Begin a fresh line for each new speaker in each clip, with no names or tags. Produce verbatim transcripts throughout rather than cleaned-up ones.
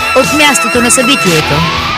от мястото на събитието.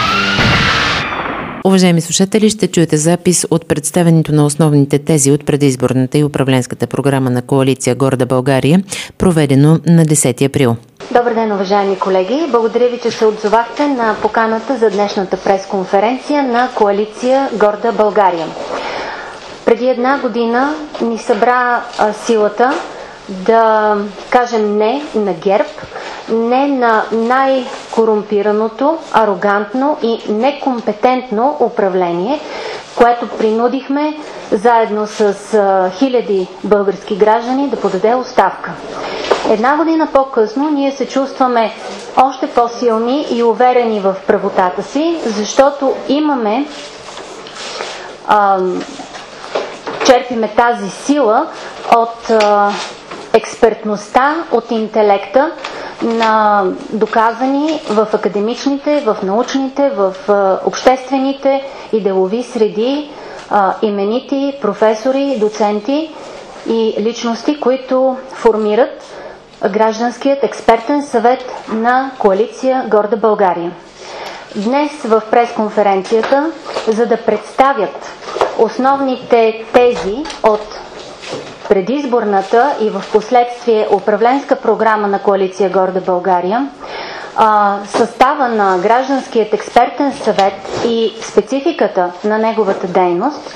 Уважаеми слушатели, ще чуете запис от представянето на основните тези от предизборната и управленската програма на коалиция Горда България, проведено на десети април.
Добър ден, уважаеми колеги! Благодаря ви, че се отзовахте на поканата за днешната пресконференция на коалиция Горда България. Преди една година ни събра а, силата да кажем не на ГЕРБ, не на най-корумпираното, арогантно и некомпетентно управление, което принудихме заедно с а, хиляди български граждани да подаде оставка. Една година по-късно ние се чувстваме още по-силни и уверени в правотата си, защото имаме а, черпиме тази сила от а, експертността, от интелекта на доказани в академичните, в научните, в а, обществените и делови среди а, именити професори, доценти и личности, които формират гражданският експертен съвет на коалиция Горда България. Днес в пресконференцията, за да представят основните тези от предизборната и в последствие управленска програма на коалиция Горда България, състава на гражданският експертен съвет и спецификата на неговата дейност,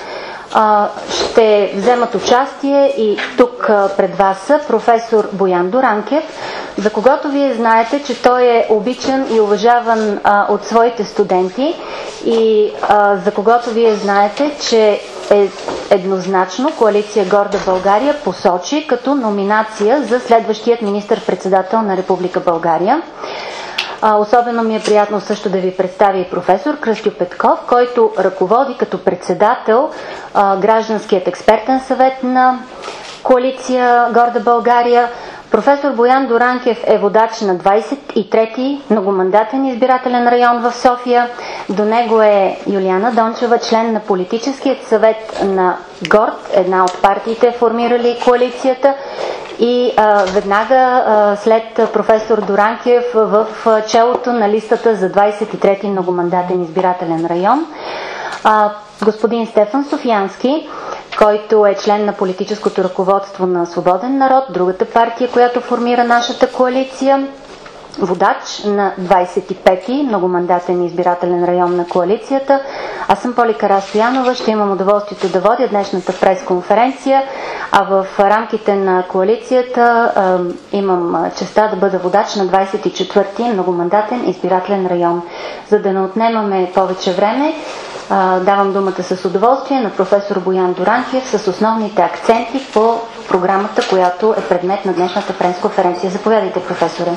ще вземат участие и тук пред вас са професор Боян Дуранкев, за когото вие знаете, че той е обичан и уважаван а, от своите студенти и а, за когото вие знаете, че е еднозначно коалиция Горда България посочи като номинация за следващият министър-председател на Република България. А, особено ми е приятно също да ви представя и професор Кръстю Петков, който ръководи като председател а, гражданският експертен съвет на коалиция Горда България. Професор Боян Дуранкев е водач на двадесет и трети многомандатен избирателен район в София. До него е Юлиана Дончева, член на политическият съвет на ГОРД, една от партиите формирали коалицията. И а, веднага а, след професор Дуранкев в а, челото на листата за двадесет и трети многомандатен избирателен район а, господин Стефан Софиянски, който е член на политическото ръководство на Свободен народ, другата партия, която формира нашата коалиция, водач на двадесет и пети многомандатен избирателен район на коалицията. Аз съм Поли Карастоянова, ще имам удоволствието да водя днешната пресконференция, а в рамките на коалицията а, имам честа да бъда водач на двадесет и четвърти многомандатен избирателен район. За да не отнемаме повече време, а, давам думата с удоволствие на професор Боян Дуранкев с основните акценти по програмата, която е предмет на днешната пресконференция. Заповядайте, професоре.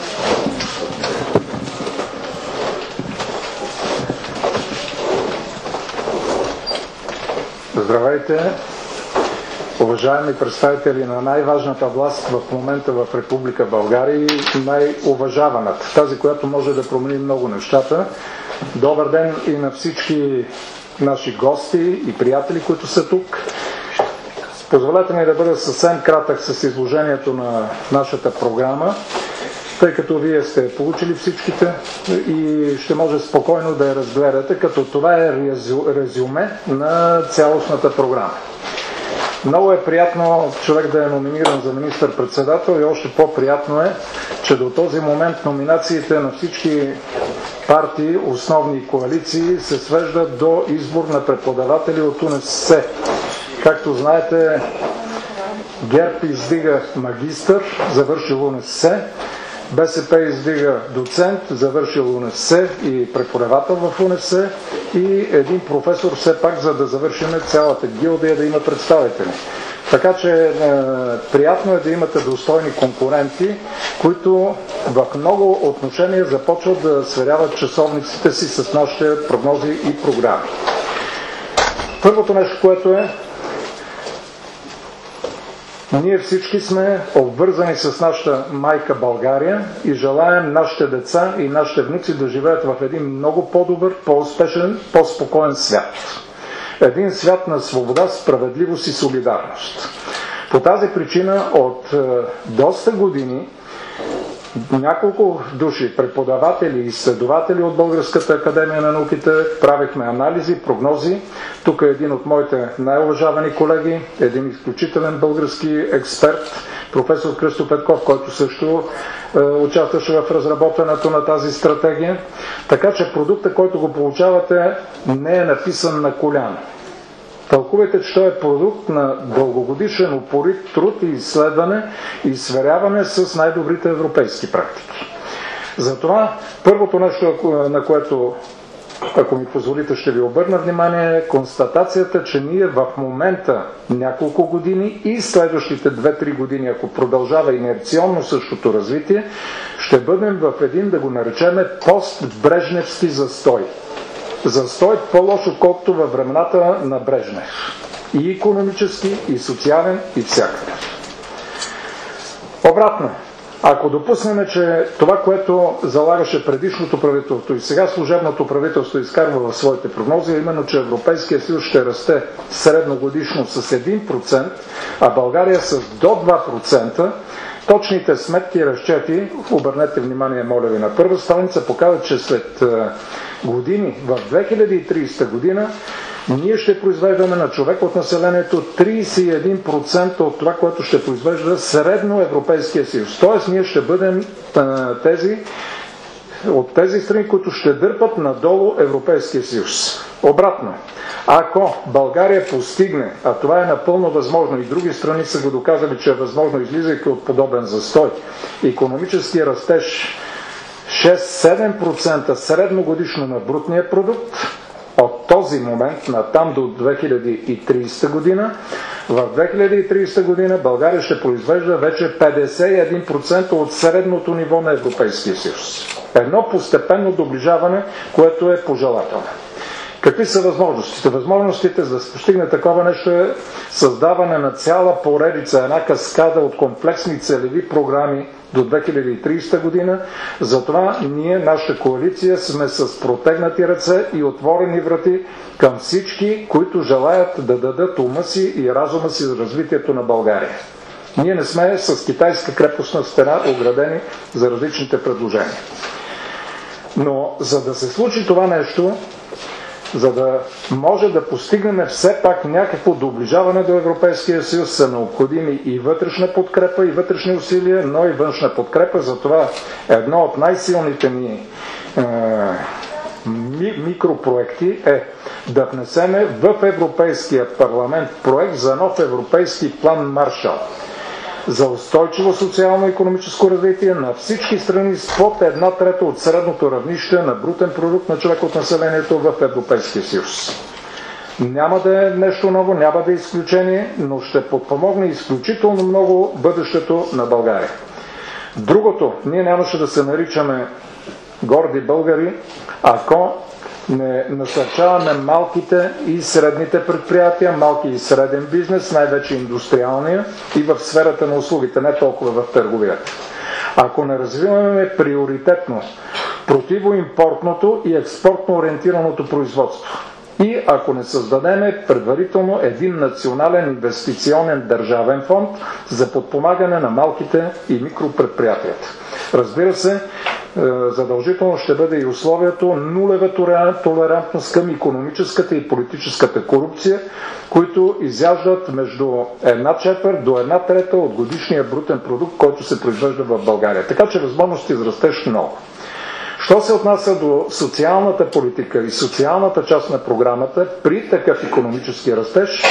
Здравейте, уважаеми представители на най-важната власт в момента в Република България и най-уважаваната, тази, която може да промени много нещата. Добър ден и на всички наши гости и приятели, които са тук. Позволете ми да бъда съвсем кратък с изложението на нашата програма, тъй като вие сте получили всичките и ще може спокойно да я разгледате, като това е резюме на цялостната програма. Много е приятно човек да е номиниран за министър-председател и още по-приятно е, че до този момент номинациите на всички партии, основни коалиции се свеждат до избор на преподаватели от УНСС. Както знаете, ГЕРБ издига магистър, завършил УНСС, БСП издига доцент, завършил УНСС и преподавател в УНСС и един професор все пак, за да завършим цялата гилдия, да има представители. Така че е, приятно е да имате достойни конкуренти, които в много отношения започват да сверяват часовниците си с нашите прогнози и програми. Първото нещо, което е, ние всички сме обвързани с нашата майка България и желаем нашите деца и нашите внуци да живеят в един много по-добър, по-успешен, по-спокоен свят. Един свят на свобода, справедливост и солидарност. По тази причина от е, доста години няколко души, преподаватели и изследователи от Българската академия на науките, правихме анализи, прогнози. Тук е един от моите най-уважавани колеги, един изключителен български експерт, професор Христо Петков, който също е, участваше в разработването на тази стратегия. Така че продукта, който го получавате, не е написан на коляно. Тълкувайте, че той е продукт на дългогодишен упорит труд и изследване и сверяване с най-добрите европейски практики. Затова първото нещо, на което, ако ми позволите, ще ви обърна внимание, е констатацията, че ние в момента няколко години и следващите две-три години, ако продължава инерционно същото развитие, ще бъдем в един, да го наречеме, постбрежневски застой. Застой по-лош, отколкото във времената на Брежнев. И икономически, и социален, и всякакъв. Обратно, ако допуснем, че това, което залагаше предишното правителство и сега служебното правителство изкарва в своите прогнози, именно, че Европейския съюз ще расте средногодишно с един процент, а България с до два процента, точните сметки и разчети, обърнете внимание, моля ви, на първа страница, показват, че след години, в две хиляди и тридесета година, ние ще произвеждаме на човек от населението тридесет и един процента от това, което ще произвежда средно Европейския съюз. Тоест, ние ще бъдем тези, от тези страни, които ще дърпат надолу Европейския съюз. Обратно, ако България постигне, а това е напълно възможно и други страни са го доказали, че е възможно, излизайки от подобен застой, икономически растеж шест-седем процента средногодишно на брутния продукт, от този момент на там до две хиляди и тридесета година, в две хиляди и тридесета година България ще произвежда вече петдесет и един процента от средното ниво на Европейския съюз. Едно постепенно доближаване, което е пожелателно. Какви са възможностите? Възможностите за да се постигне такова нещо е създаване на цяла поредица, една каскада от комплексни целеви програми до две хиляди и тридесета година. Затова ние, нашата коалиция, сме с протегнати ръце и отворени врати към всички, които желаят да дадат ума си и разума си за развитието на България. Ние не сме с китайска крепостна стена оградени за различните предложения. Но за да се случи това нещо, за да може да постигнем все пак някакво доближаване до Европейския съюз, са необходими и вътрешна подкрепа, и вътрешни усилия, но и външна подкрепа. Затова едно от най-силните ни е, ми, микропроекти е да внесеме в Европейския парламент проект за нов европейски план Маршал за устойчиво социално-икономическо развитие на всички страни с под една трета от средното равнище на брутен продукт на човек от населението в Европейския съюз. Няма да е нещо ново, няма да е изключение, но ще подпомогне изключително много бъдещето на България. Другото, ние нямаше да се наричаме горди българи, ако не насърчаваме малките и средните предприятия, малки и среден бизнес, най-вече индустриалния и в сферата на услугите, не толкова в търговията. Ако не развиваме приоритетно противоимпортното и експортно ориентираното производство и ако не създадеме предварително един национален инвестиционен държавен фонд за подпомагане на малките и микропредприятията. Разбира се, задължително ще бъде и условието нулева толерантност към икономическата и политическата корупция, които изяждат между една четвърт до една трета от годишния брутен продукт, който се произвежда в България. Така че възможности за растеж много. Що се отнася до социалната политика и социалната част на програмата, при такъв икономически растеж,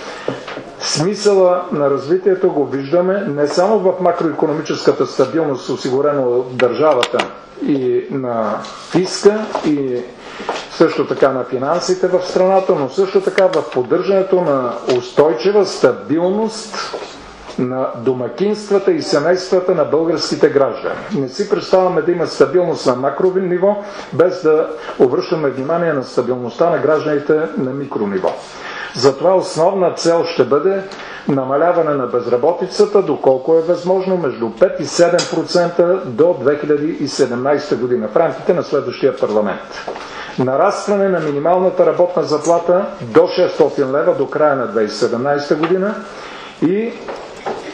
смисъла на развитието го виждаме не само в макроикономическата стабилност, осигурена от държавата и на фиска, и също така на финансите в страната, но също така в поддържането на устойчива стабилност на домакинствата и семействата на българските граждани. Не си представяме да има стабилност на макрови ниво, без да обръщаме внимание на стабилността на гражданите на микрониво. Затова основна цел ще бъде намаляване на безработицата, доколко е възможно, между пет и седем процента до две хиляди и седемнадесета година, в рамките на следващия парламент. Нарастване на минималната работна заплата до шестстотин лева до края на две хиляди и седемнадесета година и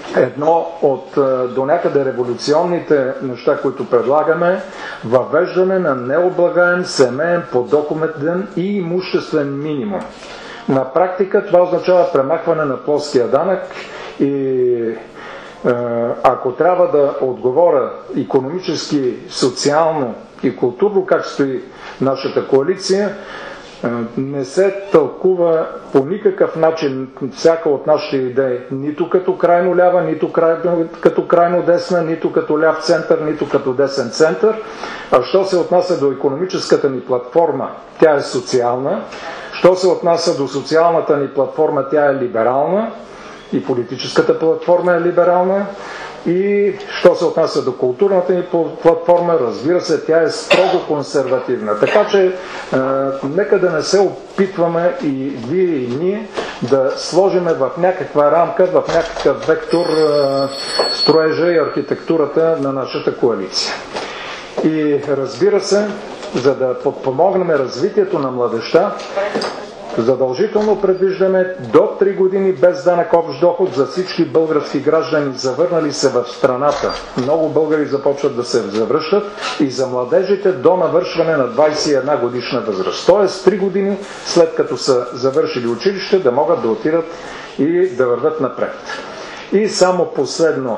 едно от до някъде революционните неща, които предлагаме, въвеждане на необлагаем семейен подоходен и имуществен минимум. На практика това означава премахване на плоския данък и ако трябва да отговоря икономически, социално и културно как стои нашата коалиция, не се тълкува по никакъв начин всяка от нашите идеи, нито като крайно лява, нито крайно, като крайно десна, нито като ляв център, нито като десен център. А що се отнася до икономическата ни платформа, тя е социална. Що се отнася до социалната ни платформа, тя е либерална и политическата платформа е либерална. И що се отнася до културната ни платформа, разбира се, тя е строго консервативна. Така че е, нека да не се опитваме и вие и ние да сложиме в някаква рамка, в някакъв вектор е, строежа и архитектурата на нашата коалиция. И разбира се, за да подпомогнем развитието на младежта, задължително предвиждаме до три години без данък общ доход за всички български граждани, завърнали се в страната. Много българи започват да се завръщат, и за младежите до навършване на двадесет и една годишна възраст. Тоест три години след като са завършили училище да могат да отидат и да вървят напред. И само последно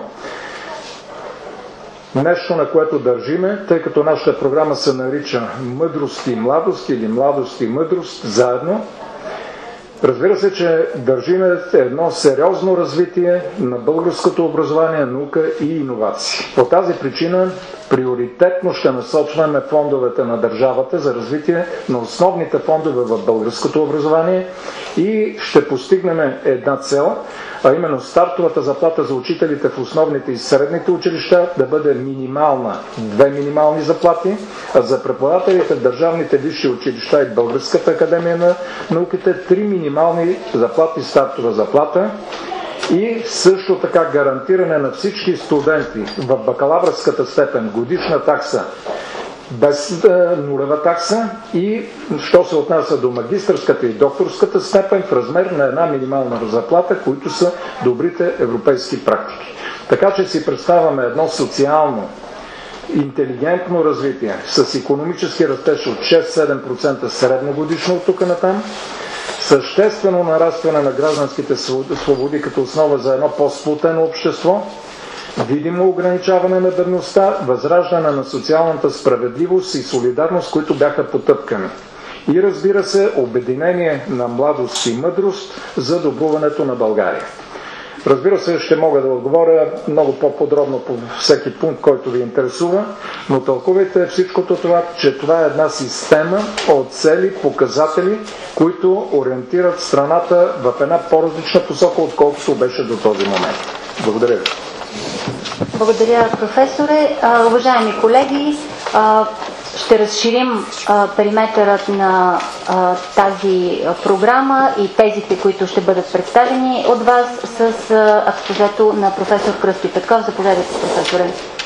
нещо, на което държиме, тъй като нашата програма се нарича Мъдрост и младост или Младост и мъдрост заедно. Разбира се, че държиме едно сериозно развитие на българското образование, наука и иновации. По тази причина приоритетно ще насочваме фондовете на държавата за развитие на основните фондове в българското образование и ще постигнем една цел, а именно стартовата заплата за учителите в основните и средните училища да бъде минимална, две минимални заплати, а за преподавателите в държавните висши училища и Българската академия на науките три минимални заплати, стартова заплата. И също така гарантиране на всички студенти в бакалавърската степен годишна такса без нулева такса и, що се отнася до магистърската и докторската степен, в размер на една минимална заплата, които са добрите европейски практики. Така че си представяме едно социално, интелигентно развитие с икономически растеж от шест-седем процента средногодишно от тук натам, съществено нарастване на гражданските свободи като основа за едно по-сплотено общество, видимо ограничаване на бедността, възраждане на социалната справедливост и солидарност, които бяха потъпкани. И разбира се, обединение на младост и мъдрост за добруването на България. Разбира се, ще мога да отговоря много по-подробно по всеки пункт, който ви интересува, но тълкувайте всичкото това, че това е една система от цели, показатели, които ориентират страната в една по-различна посока, отколкото беше до този момент. Благодаря ви.
Благодаря, професоре. А, уважаеми колеги, а, ще разширим а, периметърът на а, тази а, програма и тезите, които ще бъдат представени от вас с а, експозето на професор Кръстю Петков. Заповядайте, професоре.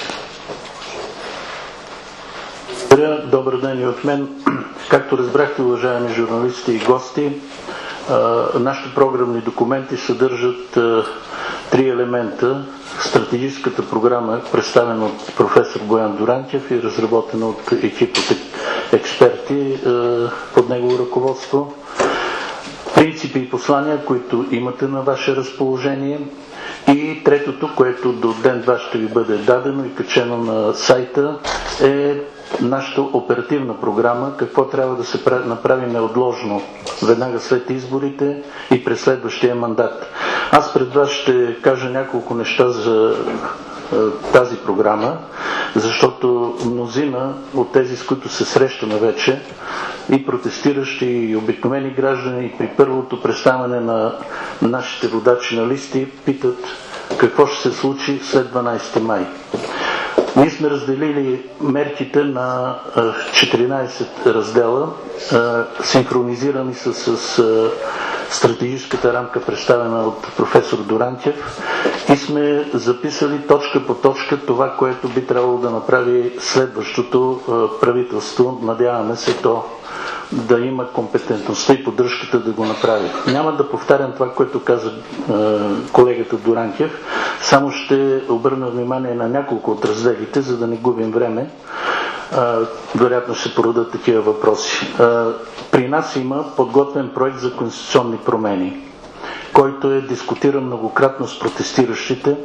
Добър ден и от мен. Както разбрахте, уважаеми журналисти и гости, а, нашите програмни документи съдържат а, три елемента. Стратегическата програма, представена от професор Боян Дурантев и разработена от екип от експерти под негово ръководство. Принципи и послания, които имате на ваше разположение. И третото, което до ден-два ще ви бъде дадено и качено на сайта, е нашата оперативна програма, какво трябва да се направи неотложно веднага след изборите и през следващия мандат. Аз пред вас ще кажа няколко неща за е, тази програма, защото мнозина от тези, с които се срещаме вече, и протестиращи, и обикновени граждани, и при първото представяне на нашите водачи на листи, питат какво ще се случи след дванадесети май. Ние сме разделили мерките на четиринадесет раздела, синхронизирани с, с стратегическата рамка, представена от професор Дурантев, и сме записали точка по точка това, което би трябвало да направи следващото правителство. Надяваме се то да има компетентността и поддръжката да го направи. Няма да повтарям това, което каза е, колегата Дуранкев, само ще обърна внимание на няколко от разделите, за да не губим време. Е, вероятно ще породят такива въпроси. Е, при нас има подготвен проект за конституционни промени, който е дискутиран многократно с протестиращите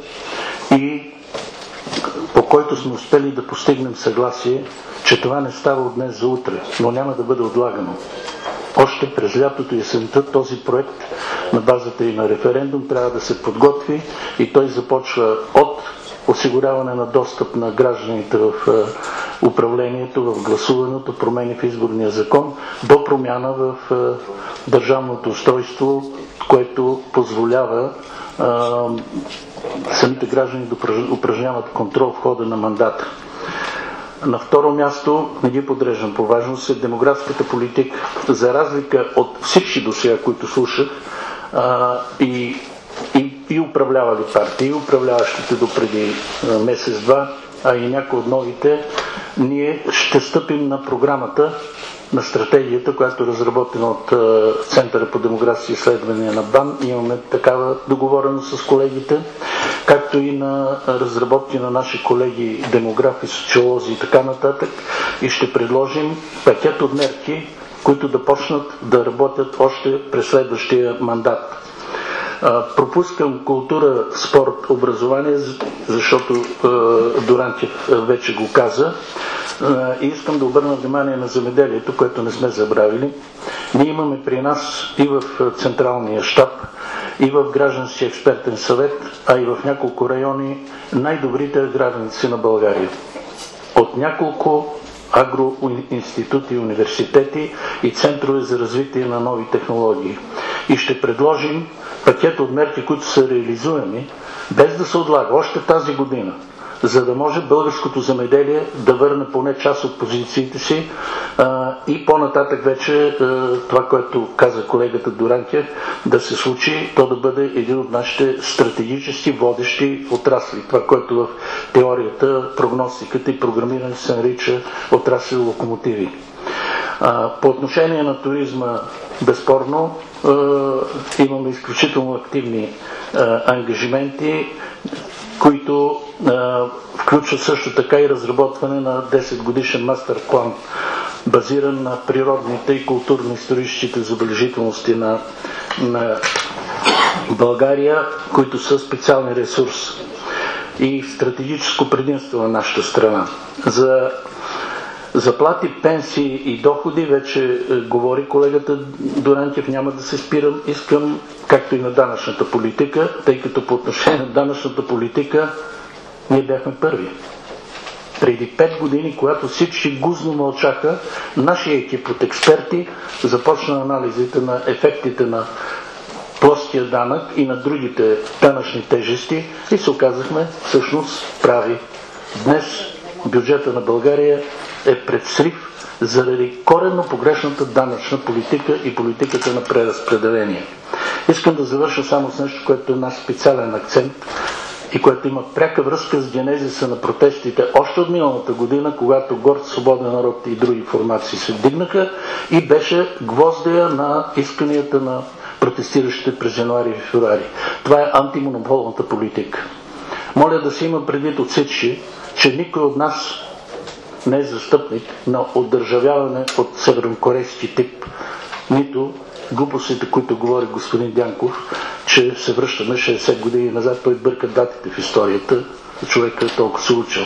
и по който сме успели да постигнем съгласие, че това не става от днес за утре, но няма да бъде отлагано. Още през лятото и есента този проект на базата и на референдум трябва да се подготви и той започва от осигуряване на достъп на гражданите в управлението, в гласуването, промени в изборния закон, до промяна в държавното устройство, което позволява а, самите граждани да упражняват контрол в хода на мандата. На второ място, не ги подреждам по важност, е демографската политика. За разлика от всички досега, които слушах, а, и, и, и управлявали партии, и управляващите до преди месец-два, а и някои от новите, ние ще стъпим на програмата, на стратегията, която е разработена от Центъра по демографски изследвания на БАН. Имаме такава договореност с колегите, както и на разработки на наши колеги демографи, социолози и така нататък. И ще предложим пакет от мерки, които да почнат да работят още през следващия мандат. Пропускам култура, спорт, образование, защото Дуранкев вече го каза. И искам да обърна внимание на земеделието, което не сме забравили. Ние имаме при нас и в Централния щаб, и в Гражданския експертен съвет, а и в няколко райони най-добрите аграрници на България. От няколко агроинститути, университети и центрове за развитие на нови технологии. И ще предложим пакет от мерки, които са реализуеми, без да се отлага още тази година, за да може българското земеделие да върне поне част от позициите си а, и по-нататък вече а, това, което каза колегата Дуранкев, да се случи, то да бъде един от нашите стратегически водещи отрасли. Това, което в теорията, прогностиката и програмиране се нарича отрасли локомотиви. А, по отношение на туризма, безспорно, а, имаме изключително активни а, ангажименти, които а, включват също така и разработване на десет годишен мастер план, базиран на природните и културно-историческите забележителности на, на България, които са специален ресурс и стратегическо предимство на нашата страна. За заплати, пенсии и доходи вече е, говори колегата Дуранкев, няма да се спирам. Искам, както и на данъчната политика, тъй като по отношение на данъчната политика ние бяхме първи. Преди пет години, когато всички гузно мълчаха, нашия екип от експерти започна анализите на ефектите на плоския данък и на другите данъчни тежести и се оказахме всъщност прави. Днес бюджета на България е пред срив заради коренно погрешната данъчна политика и политиката на преразпределение. Искам да завърша само с нещо, което е наш специален акцент и което има пряка връзка с генезиса на протестите още от миналата година, когато Горд, Свободен народ и други формации се вдигнаха и беше гвоздея на исканията на протестиращите през януари и февруари. Това е антимонополната политика. Моля да се има предвид от всички, че никой от нас не е застъпник на отдържавяване от севернокорейски тип, нито глупостите, които говори господин Дянков, че се връщаме шейсет години назад, той бърка датите в историята, човекът е толкова се учил.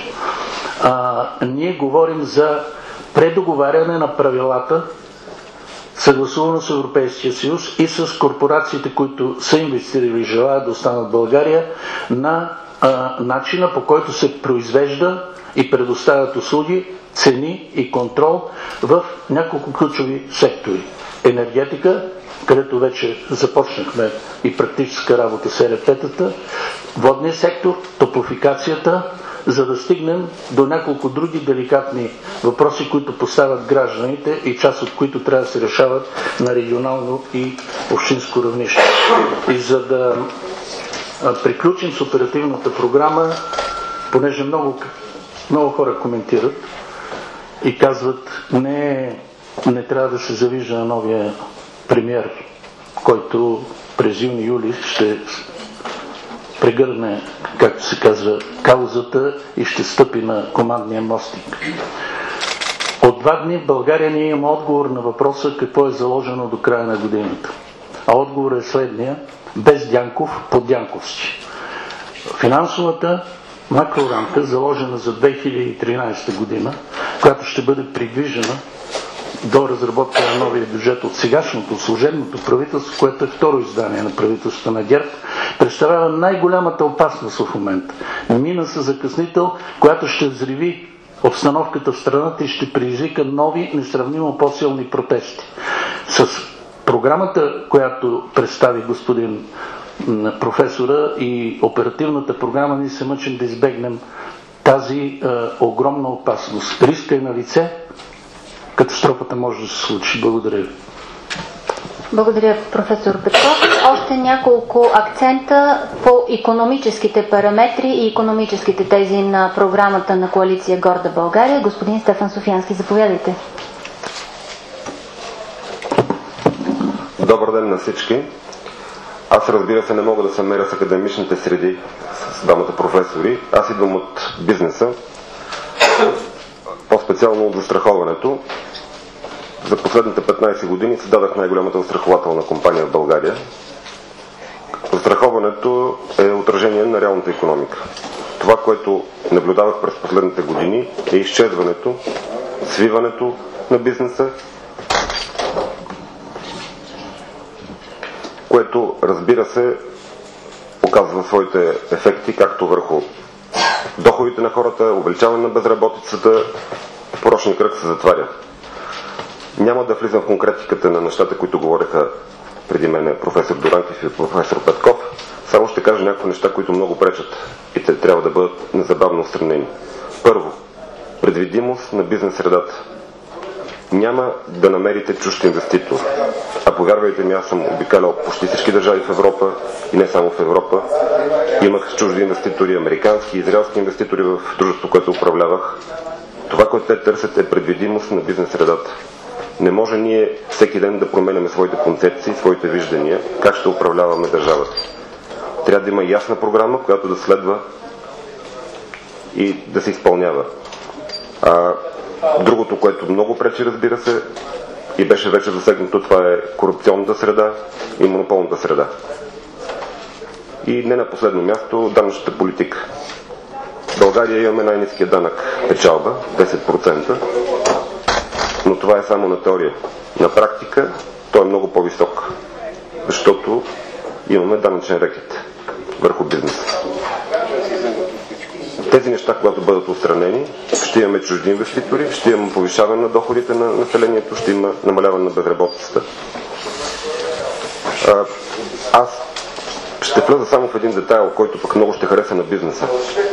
А, ние говорим за предоговаряне на правилата, съгласувано с Европейския съюз и с корпорациите, които са инвестирали и желаят да останат в България, на а, начина, по който се произвежда и предоставят услуги, цени и контрол в няколко ключови сектори. Енергетика, където вече започнахме и практическа работа с Е Р П-тата, водния сектор, топлофикацията, за да стигнем до няколко други деликатни въпроси, които поставят гражданите и част от които трябва да се решават на регионално и общинско равнище. И за да приключим с оперативната програма, понеже много, много хора коментират и казват, не е не трябва да се завижда на новия премиер, който през юни-юли ще прегърне, както се казва, каузата и ще стъпи на командния мостик. От два дни в България ние имаме отговор на въпроса какво е заложено до края на годината. А отговорът е следния: без Дянков, по Дянковски. Финансовата макрорамка, заложена за две хиляди и тринадесета година, която ще бъде придвижена до разработка на новия бюджет от сегашното служебното правителство, което е второ издание на правителството на ГЕРБ, представлява най-голямата опасност в момента. Мина се закъснител, която ще взриви обстановката в страната и ще предизвика нови, несравнимо по-силни протести. С програмата, която представи господин професора, и оперативната програма, ние се мъчим да избегнем тази е, огромна опасност. Риска е на лице, катастрофата може да се случи. Благодаря ви.
Благодаря, професор Петков. Още няколко акцента по икономическите параметри и икономическите тези на програмата на коалиция Горда България. Господин Стефан Софиянски, заповядайте.
Добър ден на всички. Аз, разбира се, не мога да се меря с академичните среди, с двамата професори. Аз идвам от бизнеса, по-специално от застраховането. За последните петнадесет години създадах най-голямата застрахователна компания в България. Застраховането е отражение на реалната икономика. Това, което наблюдавах през последните години, е изчезването, свиването на бизнеса, което, разбира се, показва своите ефекти както върху доходите на хората, увеличаване на безработицата, порочният кръг се затваря. Няма да влизам в конкретиката на нещата, които говореха преди мен професор Дуранков и професор Петков. Само ще кажа някакви неща, които много пречат и те трябва да бъдат незабавно отстранени. Първо, предвидимост на бизнес средата. Няма да намерите чужд инвеститор. А повярвайте ми, аз съм обикалял почти всички държави в Европа и не само в Европа. Имах чужди инвеститори, американски, израелски инвеститори в дружество, което управлявах. Това, което те търсят, е предвидимост на бизнес средата. Не може ние всеки ден да променяме своите концепции, своите виждания, как ще управляваме държавата. Трябва да има ясна програма, която да следва и да се изпълнява. А, другото, което много пречи, разбира се, и беше вече засегнато, това е корупционната среда и монополната среда. И не на последно място, данъчната политика. В България имаме най-ниския данък печалба, десет процента, но това е само на теория. На практика той е много по-висок, защото имаме данъчен рекет върху бизнеса. Тези неща, когато бъдат отстранени, ще имаме чужди инвеститори, ще имаме повишаване на доходите на населението, ще има намаляване на безработицата. Аз ще вляза само в един детайл, който пък много ще хареса на бизнеса.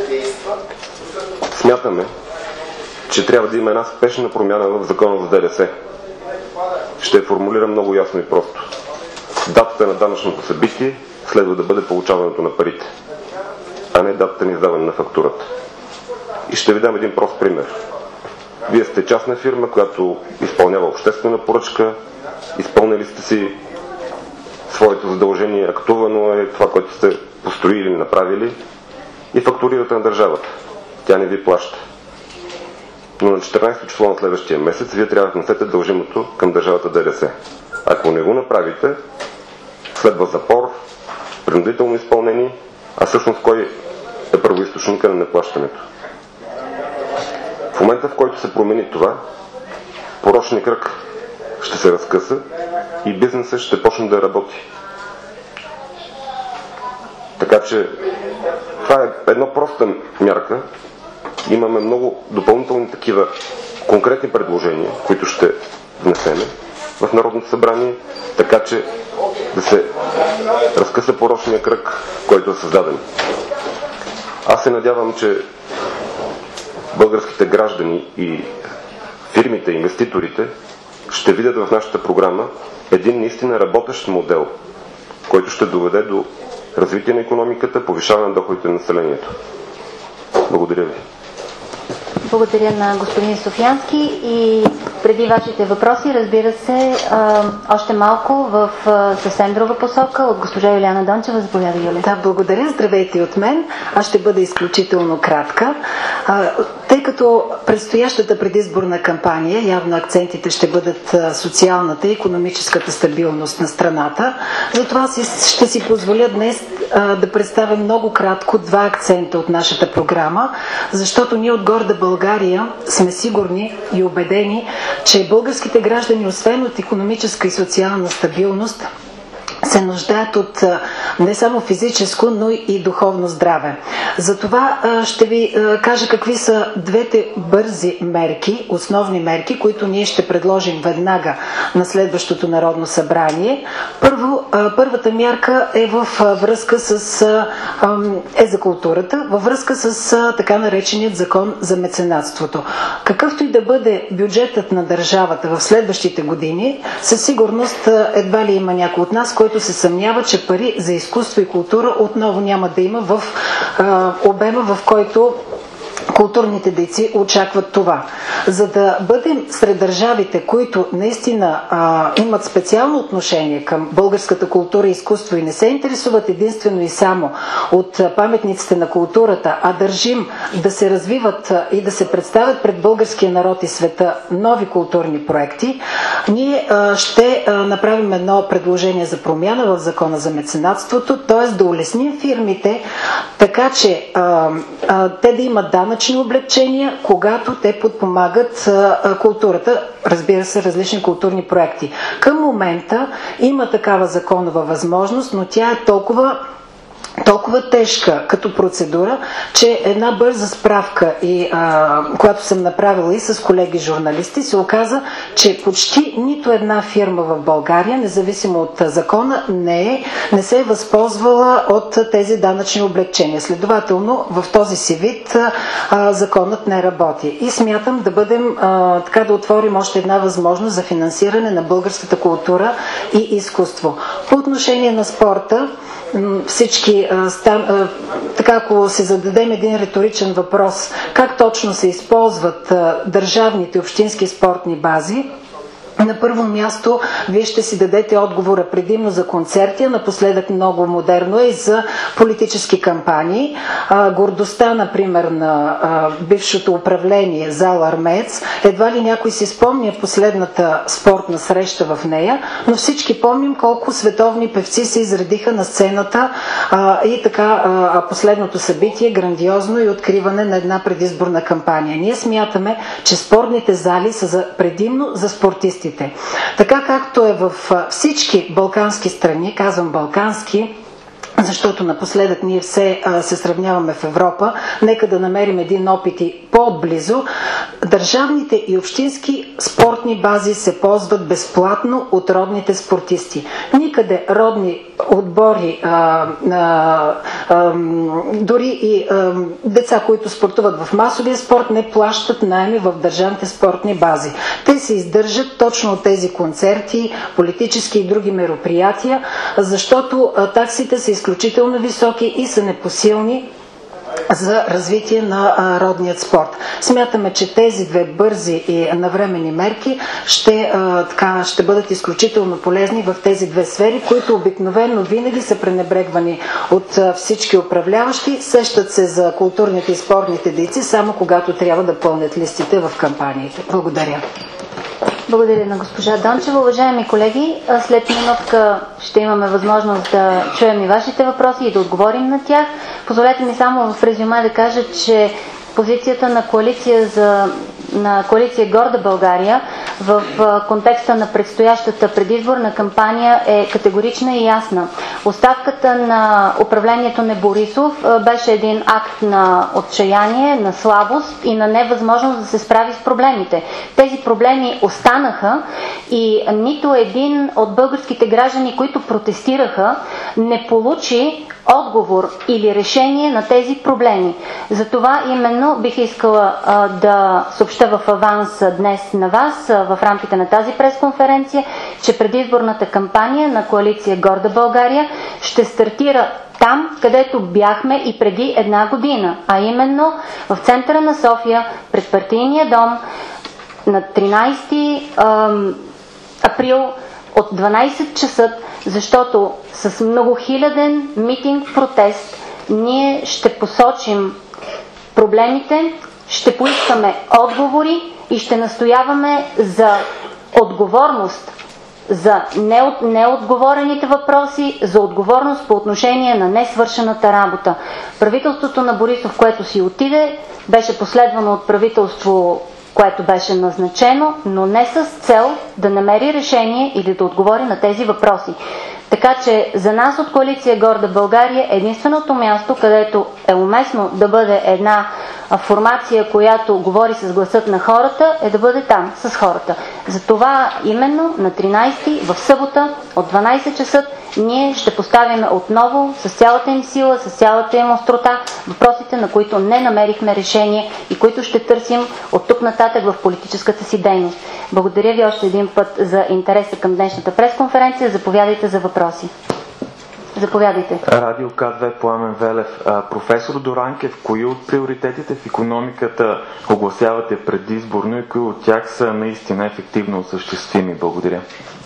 Смятаме, че трябва да има една спешна промяна в закона за ДДС. Ще я формулирам много ясно и просто. Датата на данъчното събитие следва да бъде получаването на парите, а не датата на издаване на фактурата. И ще ви дам един прост пример. Вие сте частна фирма, която изпълнява обществена поръчка, изпълнили сте си своето задължение, актувано е това, което сте построили или направили, и фактурирате на държавата. Тя не ви плаща. Но на четиринадесето число на следващия месец вие трябва да внесете дължимото към държавата ДДС. Ако не го направите, следва запор, принудително изпълнение, а всъщност кой е първоизточника на неплащането? В момента, в който се промени това, порочният кръг ще се разкъса и бизнесът ще почне да работи. Така че това е една проста мярка. Имаме много допълнителни такива конкретни предложения, които ще внесем в Народното събрание, така че да се разкъса порочния кръг, който е създаден. Аз се надявам, че българските граждани и фирмите, инвеститорите ще видят в нашата програма един наистина работещ модел, който ще доведе до развитие на икономиката, повишаване на доходите на населението. Благодаря ви.
Благодаря на господин Софиянски и преди вашите въпроси, разбира се, а, още малко в а, съвсем друга посока от госпожа Юлиана Дончева. Заповядай, Юлия.
Да, благодаря. Здравейте от мен. Аз ще бъда изключително кратка. А, тъй като предстоящата предизборна кампания, явно акцентите ще бъдат а, социалната и икономическата стабилност на страната, затова си, ще си позволя днес а, да представя много кратко два акцента от нашата програма, защото ние от Горда България сме сигурни и убедени, че българските граждани, освен от икономическа и социална стабилност, се нуждаят от не само физическо, но и духовно здраве. Затова ще ви кажа какви са двете бързи мерки, основни мерки, които ние ще предложим веднага на следващото Народно събрание. Първо, първата мярка е във връзка с е за културата, във връзка с така нареченият закон за меценатството. Какъвто и да бъде бюджетът на държавата в следващите години, със сигурност едва ли има някой от нас, който се съмнява, че пари за изкуство и култура отново няма да има в а, обема, в който културните дейци очакват това. За да бъдем сред държавите, които наистина а, имат специално отношение към българската култура и изкуство и не се интересуват единствено и само от паметниците на културата, а държим да се развиват и да се представят пред българския народ и света нови културни проекти, ние а, ще а, направим едно предложение за промяна в закона за меценатството, т.е. да улесним фирмите, така че а, а, те да имат данъчни облегчения, когато те подпомагат а, а, културата, разбира се, различни културни проекти. Към момента има такава законова възможност, но тя е толкова толкова тежка като процедура, че една бърза справка, и, а, която съм направила и с колеги журналисти, се оказа, че почти нито една фирма в България, независимо от закона, не, е, не се е възползвала от тези данъчни облегчения. Следователно, в този си вид а, законът не работи. И смятам да бъдем, а, така да отворим още една възможност за финансиране на българската култура и изкуство. По отношение на спорта, всички, така ако се зададем един риторичен въпрос, как точно се използват държавните общински спортни бази, на първо място вие ще си дадете отговора предимно за концерти, а напоследък много модерно е и за политически кампании. А, гордостта, например, на а, бившото управление зала Армеец, едва ли някой си спомня последната спортна среща в нея, но всички помним колко световни певци се изредиха на сцената а, и така а, последното събитие грандиозно и откриване на една предизборна кампания. Ние смятаме, че спортните зали са за, предимно за спортисти. Така както е в всички балкански страни, казвам балкански, защото напоследък ние все а, се сравняваме в Европа, нека да намерим един опит и по-отблизо. Държавните и общински спортни бази се ползват безплатно от родните спортисти. Никъде родни отбори, а, а, а, дори и а, деца, които спортуват в масовия спорт, не плащат наеми в държавните спортни бази. Те се издържат точно от тези концерти, политически и други мероприятия, защото а, таксите са изключително високи и са непосилни за развитие на а, родният спорт. Смятаме, че тези две бързи и навременни мерки ще, а, така, ще бъдат изключително полезни в тези две сфери, които обикновено винаги са пренебрегвани от а, всички управляващи. Сещат се за културните и спортните дейци само когато трябва да пълнят листите в кампаниите. Благодаря.
Благодаря на госпожа Дончева. Уважаеми колеги, след минутка ще имаме възможност да чуем и вашите въпроси и да отговорим на тях. Позволете ми само в резюме да кажа, че позицията на коалиция, за, на коалиция Горда България в контекста на предстоящата предизборна кампания е категорична и ясна. Оставката на управлението на Борисов беше един акт на отчаяние, на слабост и на невъзможност да се справи с проблемите. Тези проблеми останаха и нито един от българските граждани, които протестираха, не получи отговор или решение на тези проблеми. Затова именно бих искала а, да съобща в аванс днес на вас, а, в рамките на тази пресконференция, че предизборната кампания на коалиция Горда България ще стартира там, където бяхме и преди една година, а именно в центъра на София, пред партийния дом, на тринайсети април от дванайсет часа, защото с многохиляден митинг, протест, ние ще посочим проблемите, ще поискаме отговори и ще настояваме за отговорност за неотговорените въпроси, за отговорност по отношение на несвършената работа. Правителството на Борисов, което си отиде, беше последвано от правителство, което беше назначено, но не с цел да намери решение или да отговори на тези въпроси. Така че за нас от коалиция Горда България единственото място, където е уместно да бъде една формация, която говори с гласът на хората, е да бъде там, с хората. Затова именно на тринайсети в събота от дванайсет часа ние ще поставим отново с цялата им сила, с цялата им острота въпросите, на които не намерихме решение и които ще търсим от тук нататък в политическата си дейност. Благодаря ви още един път за интереса към днешната пресконференция. Заповядайте за въпроси. Заповядайте.
Радио К две, Пламен Велев. А, професор Доранкев, кои от приоритетите в икономиката огласявате предизборно и кои от тях са наистина ефективно осъществими? Благодаря.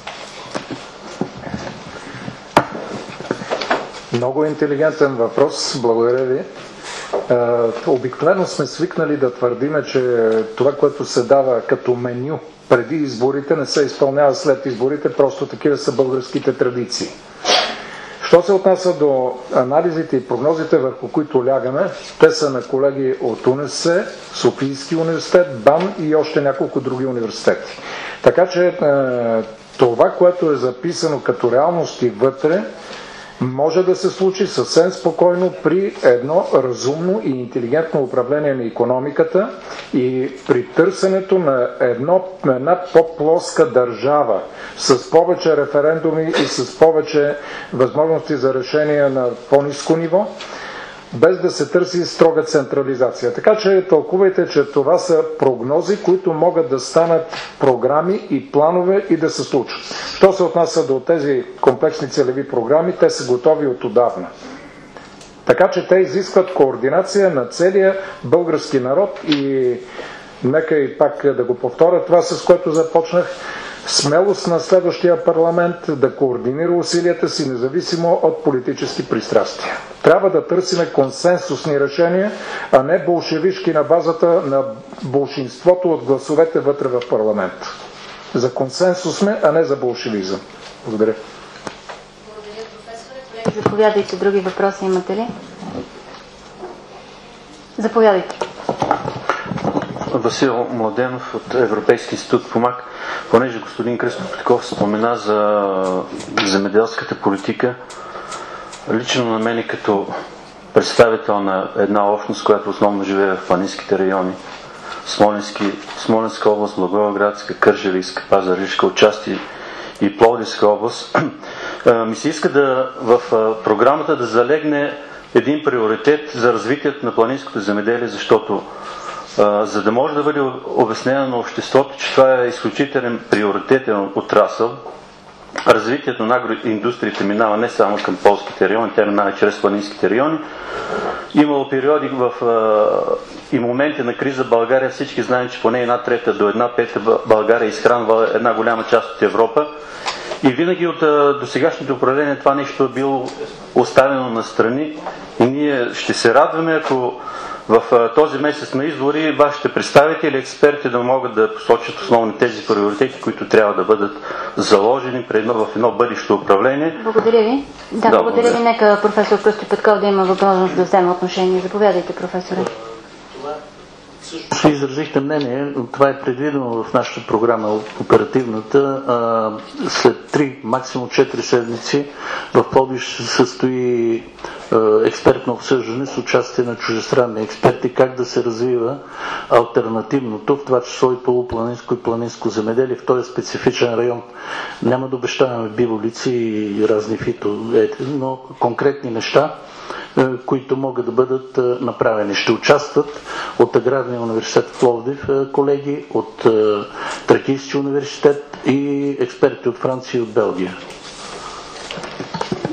Много интелигентен въпрос. Благодаря ви. Обикновено сме свикнали да твърдиме, че това, което се дава като меню преди изборите, не се изпълнява след изборите, просто такива са българските традиции. Що се отнася до анализите и прогнозите, върху които лягаме, те са на колеги от УНСС, Софийски университет, БАН и още няколко други университети. Така че това, което е записано като реалности вътре, може да се случи съвсем спокойно при едно разумно и интелигентно управление на икономиката и при търсенето на едно, една по-плоска държава с повече референдуми и с повече възможности за решение на по-ниско ниво, без да се търси строга централизация. Така че тълкувайте, че това са прогнози, които могат да станат програми и планове и да се случат. Що се отнася до тези комплексни целеви програми, те са готови от отдавна. Така че те изискват координация на целия български народ и нека и пак да го повторя това, с което започнах. Смелост на следващия парламент да координира усилията си независимо от политически пристрастия. Трябва да търсиме консенсусни решения, а не болшевишки на базата на болшинството от гласовете вътре в парламент. За консенсус сме, а не за болшевизъм. Благодаря.
Благодаря, професоре. Заповядайте. Други въпроси имате ли? Заповядайте.
Васил Младенов от Европейски институт Помак. Понеже господин Кръстов Петков спомена за земеделската политика, лично на мен като представител на една общност, която основно живее в планинските райони, Смоленски, Смоленска област, Благоевградска, Кърджалийска, Пазарджишка, отчасти и Пловдивска област, ми се иска да в програмата да залегне един приоритет за развитието на планинското земеделие, защото за да може да бъде обяснено на обществото, че това е изключителен приоритетен отрасъл, развитието на агроиндустрията минава не само към полските райони, тя минава чрез планинските райони. Имало периоди в, и моменти на криза в България, всички знаем, че поне една трета до една пета България изхранва една голяма част от Европа. И винаги от досегашното управление това нещо е било оставено настрани и ние ще се радваме, ако в този месец на избори вашите представители, експерти да могат да посочат основни тези приоритети, които трябва да бъдат заложени в едно бъдещо управление.
Благодаря ви. Да, да благодаря, благодаря ви. Нека професор Кръстов Петков да има възможност да вземе отношение. Заповядайте, професоре.
Ще изразихте мнение, това е предвидено в нашата програма оперативната. След три, максимум четири седмици в Пловдив ще се състои експертно обсъждане с участие на чуждестранни експерти как да се развива алтернативното, в това число и полупланинско и планинско земеделие в този специфичен район. Няма да обещаваме биволици и разни фито, но конкретни неща, които могат да бъдат направени. Ще участват от Аграрния университет в Пловдив колеги, от Тракийския университет и експерти от Франция и от Белгия.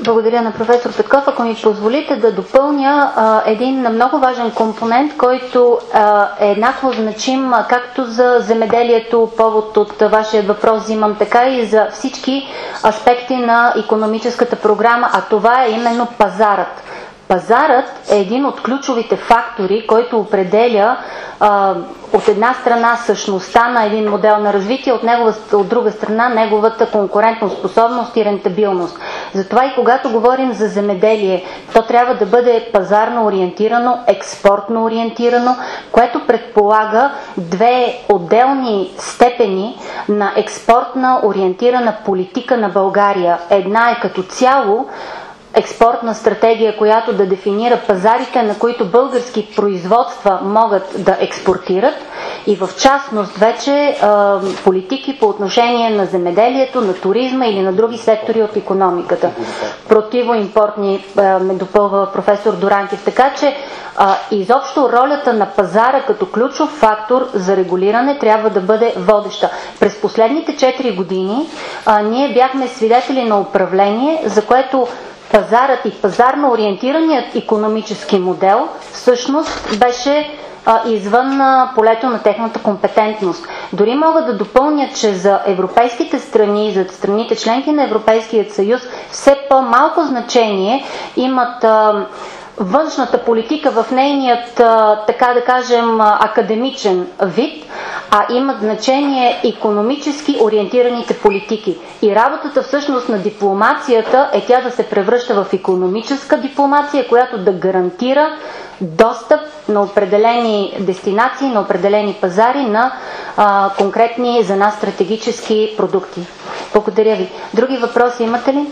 Благодаря на професор Петков. Ако ми позволите да допълня а, един много важен компонент, който а, е еднакво значим а, както за земеделието, повод от а, вашия въпрос взимам, така и за всички аспекти на икономическата програма, а това е именно пазарът. Пазарът е един от ключовите фактори, който определя а, от една страна същността на един модел на развитие, от, негова, от друга страна неговата конкурентоспособност и рентабилност. Затова и когато говорим за земеделие, то трябва да бъде пазарно ориентирано, експортно ориентирано, което предполага две отделни степени на експортна ориентирана политика на България. Една е като цяло експортна стратегия, която да дефинира пазарите, на които български производства могат да експортират, и в частност вече е, политики по отношение на земеделието, на туризма или на други сектори от икономиката. Противоимпортни е, ме допълва професор Доранкев. Така че е, изобщо ролята на пазара като ключов фактор за регулиране трябва да бъде водеща. През последните четири години е, ние бяхме свидетели на управление, за което пазарът и пазарно ориентираният икономически модел всъщност беше а, извън а, полето на техната компетентност. Дори мога да допълня, че за европейските страни, за страните членки на Европейския съюз, все по-малко значение имат а, външната политика в нейният, така да кажем, академичен вид, а имат значение икономически ориентираните политики. И работата всъщност на дипломацията е тя да се превръща в икономическа дипломация, която да гарантира достъп на определени дестинации, на определени пазари, на а, конкретни за нас стратегически продукти. Благодаря ви. Други въпроси имате ли?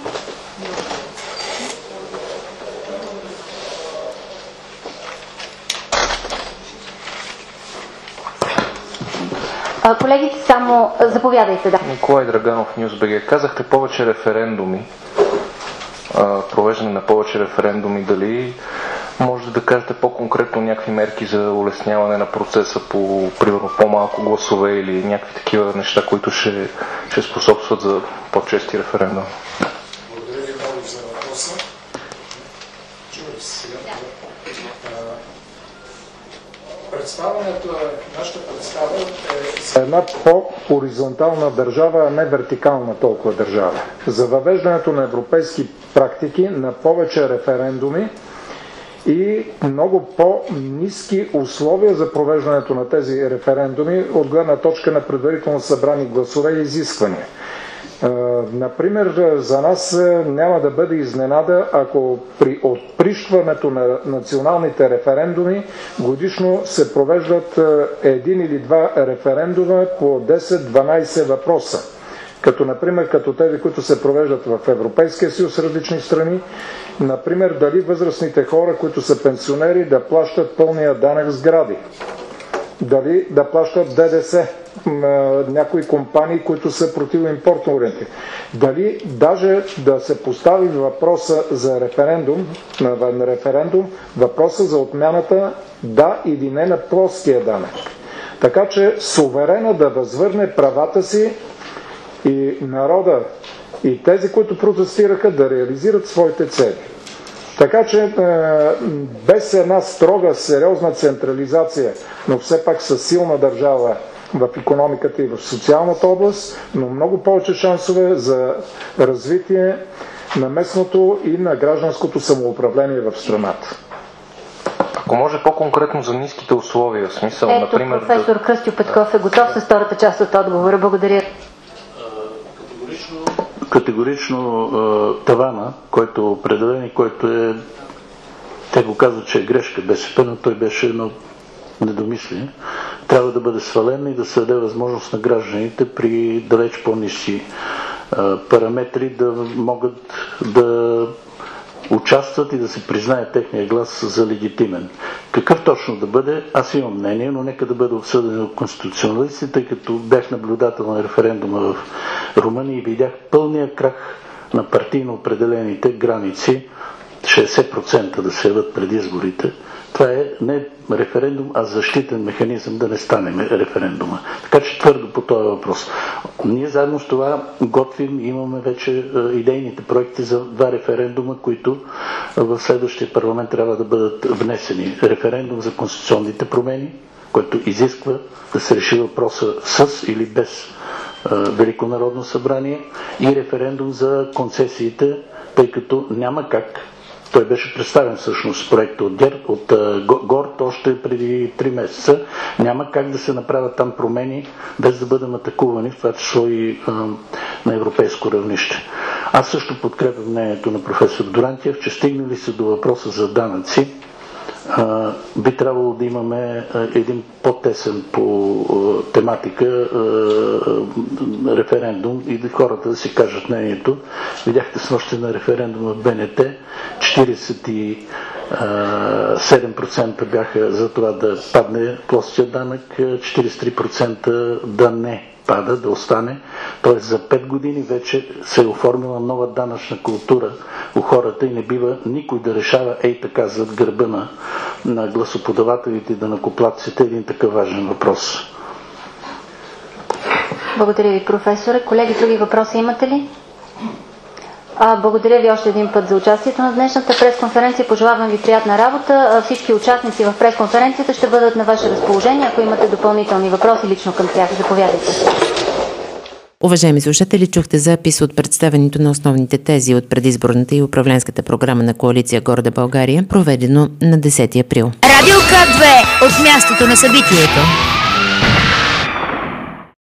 Колегите, само заповядайте, да.
Николай Драганов, Нюзбг. Казахте повече референдуми, провеждане на повече референдуми. Дали може да кажете по-конкретно някакви мерки за улесняване на процеса по, примерно, по-малко гласове или някакви такива неща, които ще, ще способстват за по-чести референдуми?
Благодаря ви много за въпроса. Чувате се сега? Представянето е, нашата представа е за една по-хоризонтална държава, а не вертикална толкова държава. За въвеждането на европейски практики, на повече референдуми и много по-ниски условия за провеждането на тези референдуми от гледна точка на предварително събрани гласове и изисквания. Например, за нас няма да бъде изненада, ако при отприщването на националните референдуми годишно се провеждат един или два референдума по десет-дванайсет въпроса. Като, например, като тези, които се провеждат в Европейския съюз, различни страни. Например, дали възрастните хора, които са пенсионери, да плащат пълния данък сгради. Дали да плащат ДДС на някои компании, които са противоимпортно ориентирани. Дали даже да се постави въпроса за референдум, на референдум, въпроса за отмяната да или не на плоския данък. Така че суверена да възвърне правата си и народа и тези, които протестираха, да реализират своите цели. Така че без една строга, сериозна централизация, но все пак със силна държава в икономиката и в социалната област, но много повече шансове за развитие на местното и на гражданското самоуправление в страната.
Ако може по-конкретно за ниските условия, в смисъл,
Ето,
например...
професор Кръстю Петков е готов с втората част от отговора. Благодаря.
Категорично, категорично тавана, който е определен и който е... Те го казват, че е грешка БСП, но той беше едно недомислие. Трябва да бъде свален и да се даде възможност на гражданите при далеч по-ниски параметри да могат да участват и да се признае техния глас за легитимен. Какъв точно да бъде, аз имам мнение, но нека да бъде обсъден от конституционалистите, тъй като бях наблюдател на референдума в Румъния и видях пълния крах на партийно определените граници шейсет процента да се явят пред изборите, това е не референдум, а защитен механизъм да не стане референдума. Така че твърдо по този въпрос. Ние заедно с това готвим и имаме вече идейните проекти за два референдума, които в следващия парламент трябва да бъдат внесени. Референдум за конституционните промени, който изисква да се реши въпроса с или без Велико народно събрание, и референдум за концесиите, тъй като няма как. Той беше представен всъщност проекта от ГЕР, от ГОРД още преди три месеца. Няма как да се направят там промени, без да бъдем атакувани, в това число и а, на европейско равнище. Аз също подкрепям мнението на професор Дорантиев, че стигнали се до въпроса за данъци, а, би трябвало да имаме а, един по-тесен по а, тематика а, а, референдум и да хората да си кажат мнението. Видяхте снощи на референдума в БНТ, четиридесет и седем процента бяха за това да падне плоския данък, четиридесет и три процента да не пада, да остане. Тоест за пет години вече се е оформила нова данъчна култура у хората и не бива никой да решава ей така зад гърба на, на гласоподавателите и данъкоплатците един такъв важен въпрос.
Благодаря ви, професоре. Колеги, други въпроси имате ли? А, благодаря ви още един път за участието на днешната пресконференция. Пожелавам ви приятна работа. Всички участници в пресконференцията ще бъдат на ваше разположение. Ако имате допълнителни въпроси лично към тях, заповядайте.
Уважаеми слушатели, чухте запис от представенето на основните тези от предизборната и управленската програма на Коалиция Горда България, проведено на десети април.
Радио К две от мястото на събитието.